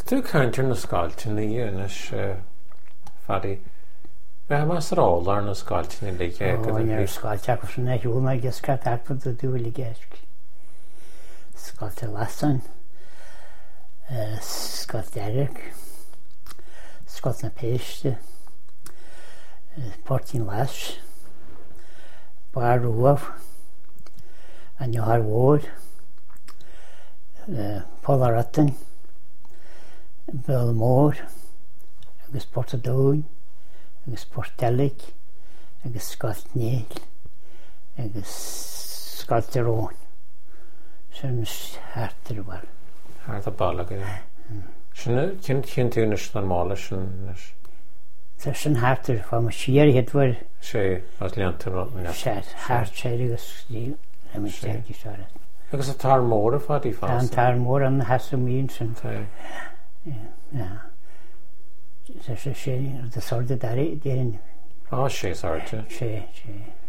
Tú caintear na sáilteanna dhéanas fadí. Bheith más ráil ar na sáilteanna le Níor sáilte go san na hiúna agus ca tapad a dúla gceisc. Sáilte lasan, sáilte Eric, sáilte na péiste, Portín Las, Bar Ruaf, a Nehar Ward, Polaratan, Belmore, agus Portadown, agus Portelic, agus Scott Neil, agus Scott Rón. Sin hartar war. Hartar balla go. Sinna cin túnas na mála sin. Tá sin hartar fá mar siar hedwar. Sé as leantar na. Sé hart sé agus stíl. Agus a tar mór a fadí fás. An tar mór an hasamín sin. Ja. Sé de sorda dari dérin. Sé sorda. Sé.